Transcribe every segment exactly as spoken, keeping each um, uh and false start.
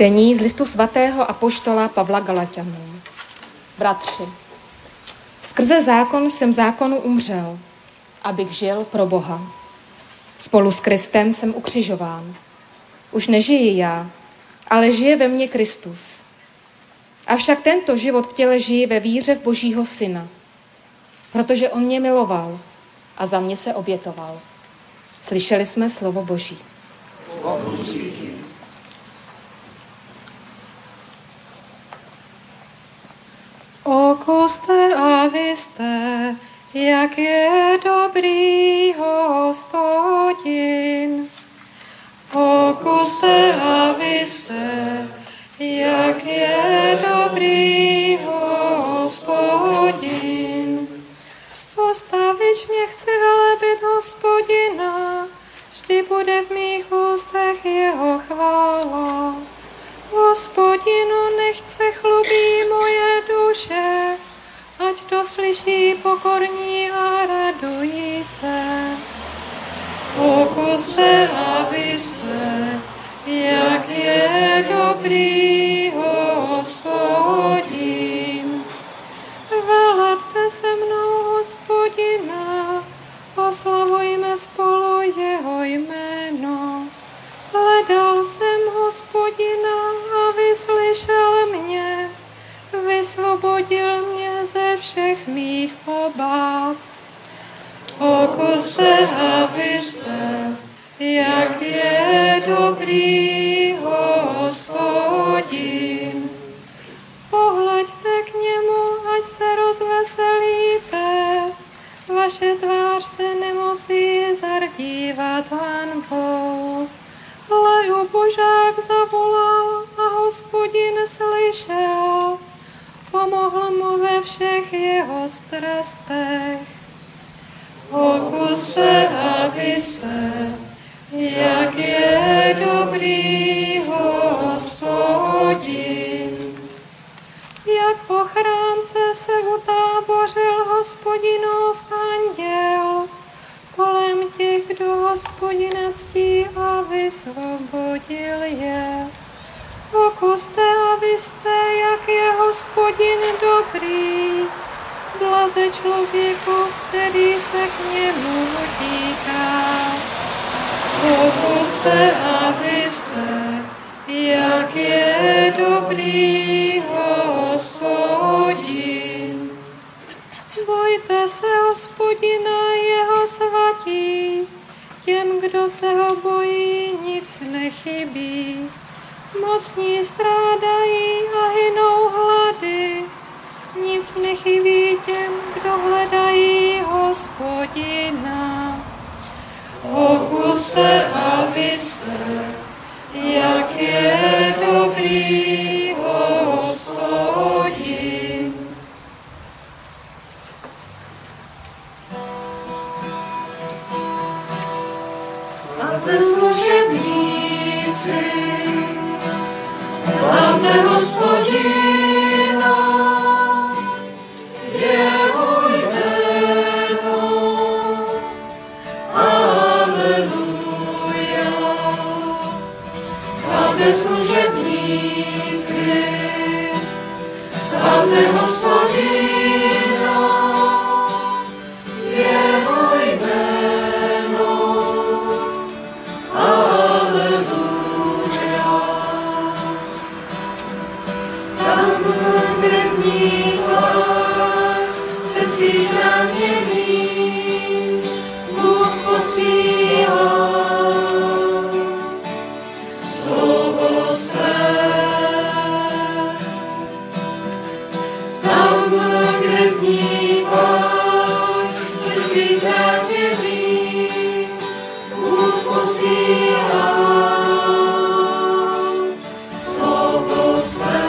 Čtení z listu svatého apoštola Pavla Galaťanům. Bratři, skrze zákon jsem zákonu umřel, abych žil pro Boha. Spolu s Kristem jsem ukřižován. Už nežiji já, ale žije ve mně Kristus. Avšak tento život v těle žiji ve víře v Božího Syna, protože on mě miloval a za mě se obětoval. Slyšeli jsme slovo Boží. Okuste a vyste, jak je dobrý Hospodin. Okuste a vyste, jak je dobrý Hospodin. Postavičně chci velebit Hospodina, vždy bude v mých ústech jeho chvála. Hospodinu, nechť se chlubí moje duše, ať to slyší pokorní a radují se. Okuste a vyste, jak je dobrý Hospodin. Velebte se mnou Hospodina, oslavujme spolu jeho jméno. Hledal jsem Hospodina a vyslyšel mě, vysvobodil mě ze všech mých obav. Okuste a vyste, jak je dobrý Hospodin. Pohleďte k němu, ať se rozveselíte, vaše tvář se nemusí zardívat hanbou. Ale ubožák zavolal a Hospodin slyšel, pomohl mu ve všech jeho strastech. Okuste a vyste, jak je dobrý Hospodin. Jak ochránce se utábořil Hospodinův anděl kolem těch, kdo Hospodina ctí a vysvobodil je. Okuste a vyste, jak je Hospodin dobrý, blaze člověku, který se k němu utíká. Okuste a vyste, jak je dobrý Hospodin. Bojte se Hospodina, jeho svatí, těm, kdo se ho bojí, nic nechybí. Mocní strádají a hynou hlady, nic nechybí těm, kdo hledají Hospodina. Okuste a vyste, jak je dobrý Hospodin. Hlavte služebníci, hlavte Hospodina, jeho jméno. Aleluja. Hlavte služebníci, hlavte Hospodina, jeho jméno. Aleluja. Tam, kde zní pláč, srdcí zraněný, Bůh posílá slovo své. Tam, kde zní pláč, srdcí zraněný, Bůh posílá slovo své.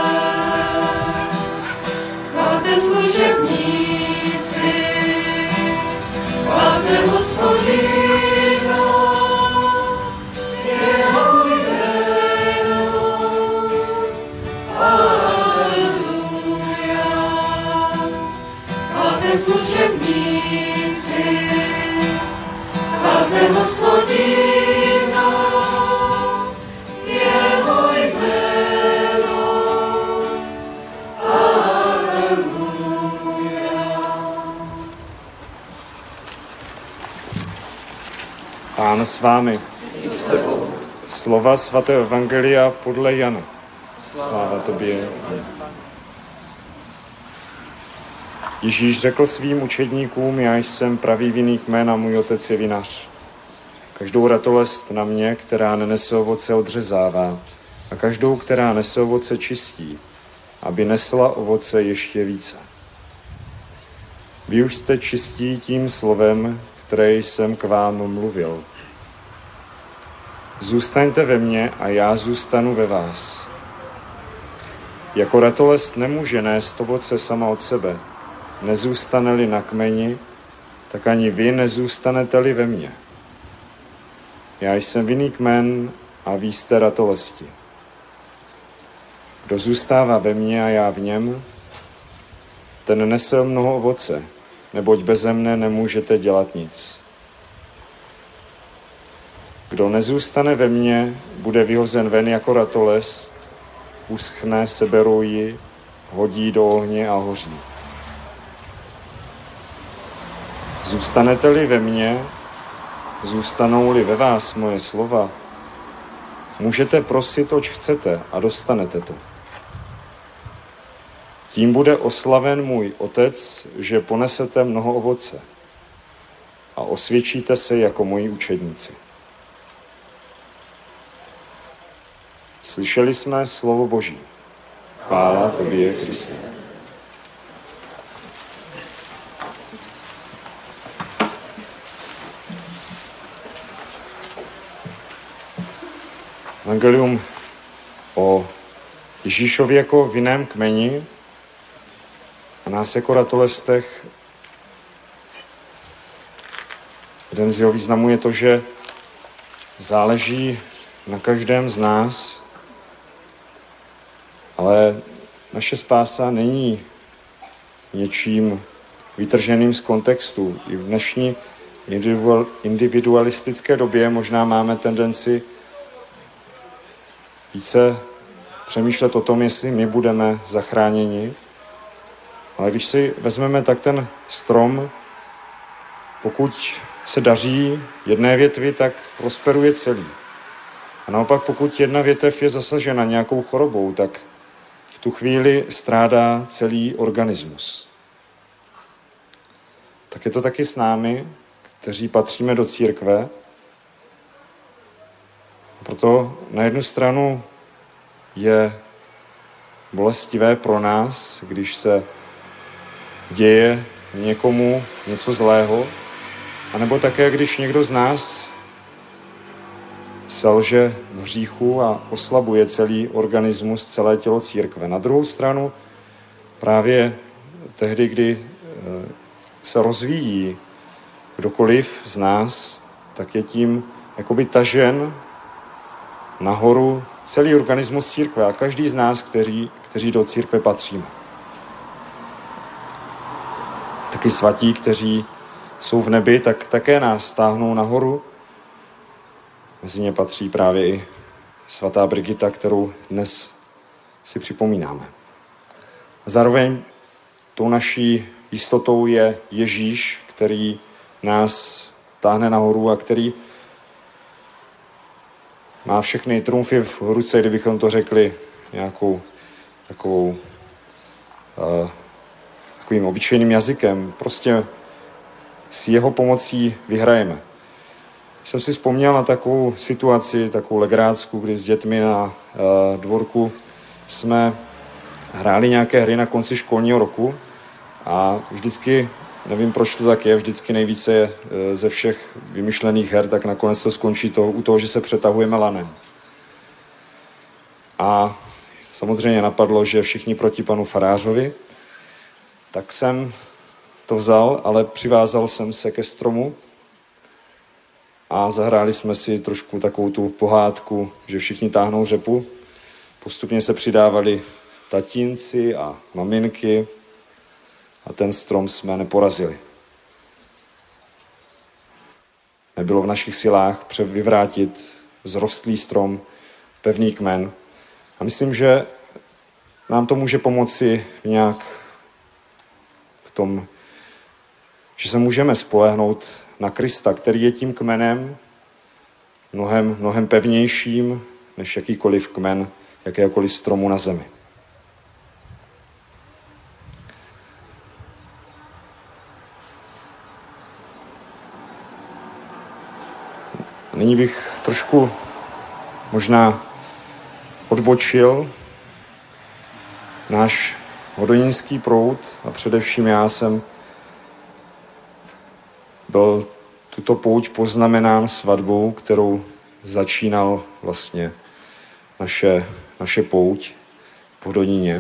Hlavte služebníci, hlavte Hospodina, jeho jméno. Aleluja. Hlavte služebníci, hlavte Hospodina, jeho jméno. Pán s vámi. Slova svatého evangelia podle Jana. Sláva tobě. Ježíš řekl svým učedníkům, já jsem pravý vinný kmen a můj otec je vinař. Každou ratolest na mě, která nenese ovoce, odřezává a každou, která nese ovoce, čistí, aby nesla ovoce ještě více. Vy už jste čistí tím slovem, které jsem k vám mluvil. Zůstaňte ve mně a já zůstanu ve vás. Jako ratolest nemůže nést ovoce sama od sebe. Nezůstane-li na kmeni, tak ani vy nezůstanete-li ve mně. Já jsem vinný kmen a vy jste ratolesti. Kdo zůstává ve mně a já v něm, ten nese mnoho ovoce, neboť beze mne nemůžete dělat nic. Kdo nezůstane ve mně, bude vyhozen ven jako ratolest, uschne, seberou ji, hodí do ohně a hoří. Zůstanete-li ve mně, zůstanou-li ve vás moje slova, můžete prosit, oč chcete a dostanete to. Tím bude oslaven můj otec, že ponesete mnoho ovoce a osvědčíte se jako moji učedníci. Slyšeli jsme slovo Boží. Chvála tobě, Kriste. Evangelium o Ježíšovi jako vinném kmeni a nás jako ratolestech. Jeden z jeho významů je to, že záleží na každém z nás, ale naše spása není něčím vytrženým z kontextu. I v dnešní individualistické době možná máme tendenci více přemýšlet o tom, jestli my budeme zachráněni. Ale když si vezmeme, tak ten strom, pokud se daří jedné větvi, tak prosperuje celý. A naopak, pokud jedna větev je zasažena nějakou chorobou, tak v tu chvíli strádá celý organismus. Tak je to taky s námi, kteří patříme do církve. A proto na jednu stranu je bolestivé pro nás, když se děje někomu něco zlého, anebo také, když někdo z nás selže v hříchu a oslabuje celý organismus, celé tělo církve. Na druhou stranu právě tehdy, kdy se rozvíjí kdokoliv z nás, tak je tím jakoby tažen nahoru celý organismus církve a každý z nás, kteří, kteří do církve patříme. Taky svatí, kteří jsou v nebi, tak také nás stáhnou nahoru. Mezi ně patří právě i svatá Brigita, kterou dnes si připomínáme. A zároveň tou naší jistotou je Ježíš, který nás táhne nahoru a který má všechny trumfy v ruce, kdybychom to řekli nějakou takovou uh, takovým obyčejným jazykem. Prostě s jeho pomocí vyhrajeme. Jsem si vzpomněl na takovou situaci, takovou legrácku, kdy s dětmi na uh, dvorku jsme hráli nějaké hry na konci školního roku a vždycky, nevím proč to tak je, vždycky nejvíce je ze všech vymyšlených her, tak nakonec to skončí to, u toho, že se přetahujeme lanem. A samozřejmě napadlo, že všichni proti panu farářovi, tak jsem to vzal, ale přivázal jsem se ke stromu a zahráli jsme si trošku takovou tu pohádku, že všichni táhnou řepu. Postupně se přidávali tatínci a maminky a ten strom jsme neporazili. Nebylo v našich silách vyvrátit zrostlý strom, pevný kmen. A myslím, že nám to může pomoci nějak v tom, že se můžeme spolehnout na Krista, který je tím kmenem mnohem, mnohem pevnějším než jakýkoliv kmen jakéhokoliv stromu na zemi. Nyní bych trošku možná odbočil. Náš hodonínský proud a především já jsem byl tuto pouť poznamenán svatbou, kterou začínal vlastně naše, naše pouť v Hodoníně.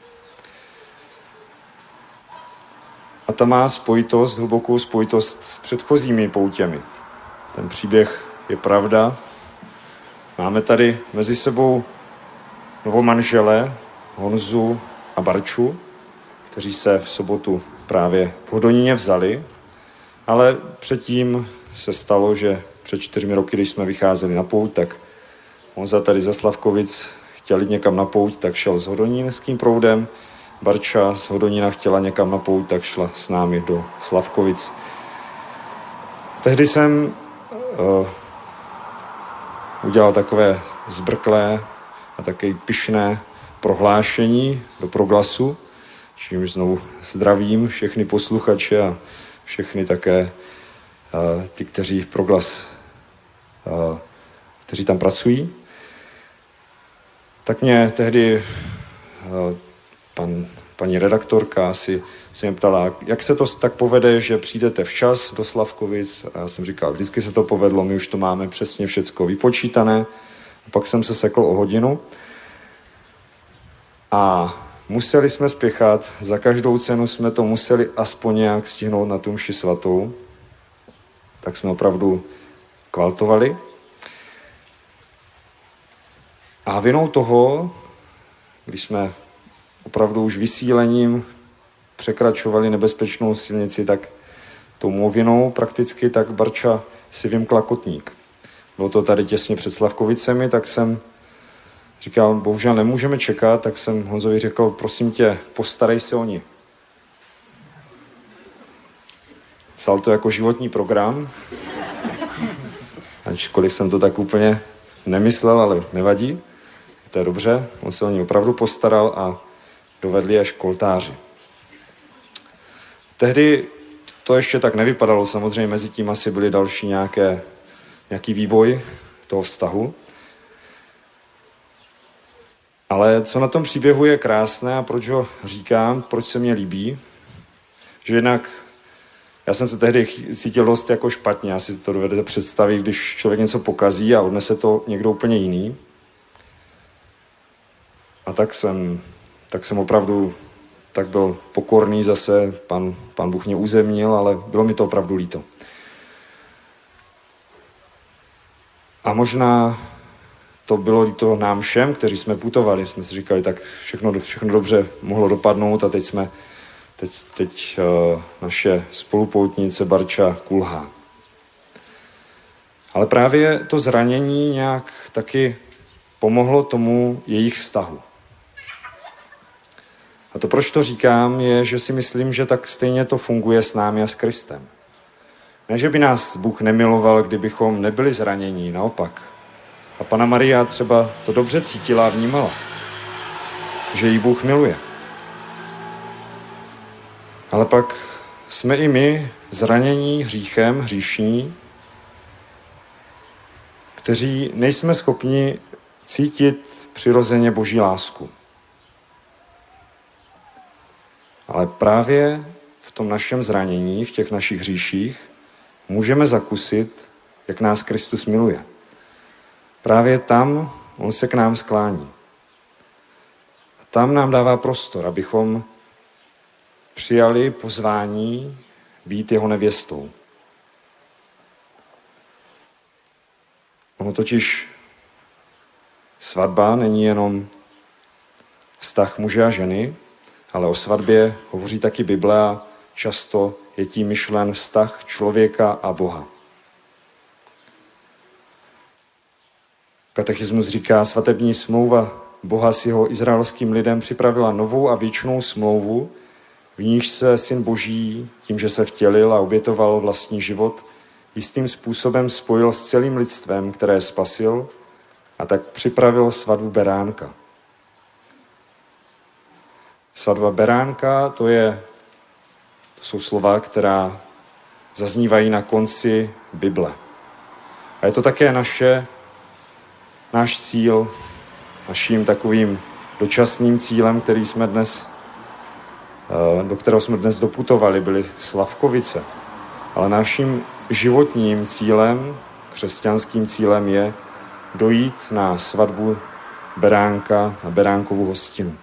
A ta má spojitost, hlubokou spojitost s předchozími poutěmi. Ten příběh je pravda. Máme tady mezi sebou novomanžele Honzu a Barču, kteří se v sobotu právě v Hodoníně vzali, ale předtím se stalo, že před čtyřmi roky, když jsme vycházeli na pouť, tak Honza tady ze Slavkovic chtěl jít někam na pouť, tak šel s hodonínským proudem. Barča z Hodonína chtěla někam na pouť, tak šla s námi do Slavkovic. Tehdy jsem uh, udělal takové zbrklé a také pyšné prohlášení do Proglasu, čímž znovu zdravím všechny posluchače a všechny také uh, ty, kteří Proglas, uh, kteří tam pracují. Tak mě tehdy uh, pan, paní redaktorka si se mě ptala, jak se to tak povede, že přijdete včas do Slavkovic. A já jsem říkal, vždycky se to povedlo, my už to máme přesně všecko vypočítané. A pak jsem se sekl o hodinu. A museli jsme spěchat, za každou cenu jsme to museli aspoň nějak stihnout na tu mši svatou. Tak jsme opravdu kvaltovali. A vinou toho, když jsme opravdu už vysílením překračovali nebezpečnou silnici, tak tou mou vinou prakticky tak Barča si vymkla kotník. Bylo to tady těsně před Slavkovicemi, tak jsem říkal, bohužel nemůžeme čekat, tak jsem Honzovi řekl, prosím tě, postarej se o ní. Psal to jako životní program, ačkoliv jsem to tak úplně nemyslel, ale nevadí. To je dobře, on se o ní opravdu postaral a dovedli až k oltáři. Tehdy to ještě tak nevypadalo, samozřejmě mezi tím asi byly další nějaké, nějaký vývoj toho vztahu. Ale co na tom příběhu je krásné a proč ho říkám, proč se mně líbí, že jednak já jsem se tehdy cítil dost jako špatně, asi to dovedete představit, když člověk něco pokazí a odnese to někdo úplně jiný. A tak jsem, tak jsem opravdu tak byl pokorný zase, pan, pan Bůh mě uzemnil, ale bylo mi to opravdu líto. A možná to bylo líto nám všem, kteří jsme putovali. Jsme si říkali, tak všechno, všechno dobře mohlo dopadnout a teď jsme, teď, teď uh, naše spolupoutnice Barča kulhá. Ale právě to zranění nějak taky pomohlo tomu jejich vztahu. A to, proč to říkám, je, že si myslím, že tak stejně to funguje s námi a s Kristem. Ne, že by nás Bůh nemiloval, kdybychom nebyli zranění, naopak. A Panna Maria třeba to dobře cítila a vnímala, že jí Bůh miluje. Ale pak jsme i my zranění hříchem, hříšní, kteří nejsme schopni cítit přirozeně Boží lásku. Ale právě v tom našem zranění, v těch našich hříších, můžeme zakusit, jak nás Kristus miluje. Právě tam on se k nám sklání. A tam nám dává prostor, abychom přijali pozvání být jeho nevěstou. Ono totiž svatba není jenom vztah muže a ženy, ale o svatbě hovoří taky Bible a často je tím myšlen vztah člověka a Boha. Katechismus říká, svatební smlouva Boha s jeho izraelským lidem připravila novou a věčnou smlouvu, v níž se Syn Boží tím, že se vtělil a obětoval vlastní život, jistým způsobem spojil s celým lidstvem, které spasil, a tak připravil svatbu beránka. Svatba beránka, to, je, to jsou slova, která zaznívají na konci Bible. A je to také naše, náš cíl, naším takovým dočasným cílem, který jsme dnes, do kterého jsme dnes doputovali, byly Slavkovice. Ale naším životním cílem, křesťanským cílem je dojít na svatbu beránka, na beránkovu hostinu.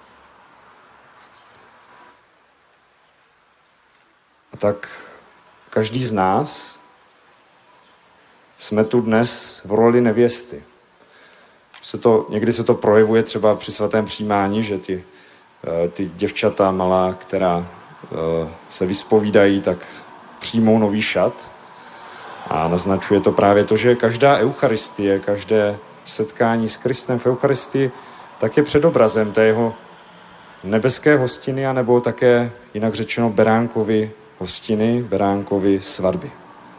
A tak každý z nás jsme tu dnes v roli nevěsty. Se to, někdy se to projevuje třeba při svatém přijímání, že ty, ty děvčata malá, která se vyspovídají, tak přijmou nový šat. A naznačuje to právě to, že každá eucharistie, každé setkání s Kristem v eucharistii, tak je předobrazem té jeho nebeské hostiny, anebo také, jinak řečeno, beránkovy hostiny, beránkovy svatby.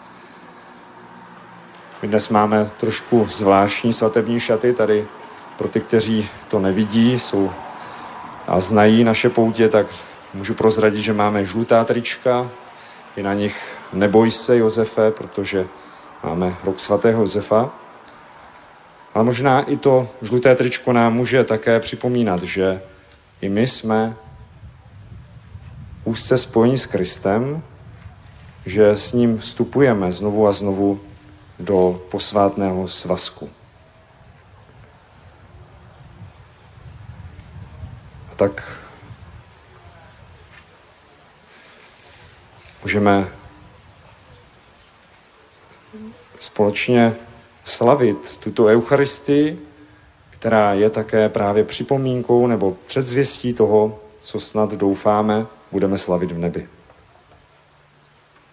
My dnes máme trošku zvláštní svatební šaty, tady pro ty, kteří to nevidí jsou a znají naše poutě, tak můžu prozradit, že máme žlutá trička, i na nich neboj se, Josefe, protože máme rok svatého Josefa. Ale možná i to žluté tričko nám může také připomínat, že i my jsme úzce spojení s Kristem, že s ním vstupujeme znovu a znovu do posvátného svazku. A tak můžeme společně slavit tuto eucharistii, která je také právě připomínkou nebo předzvěstí toho, co snad doufáme, budeme slavit v nebi.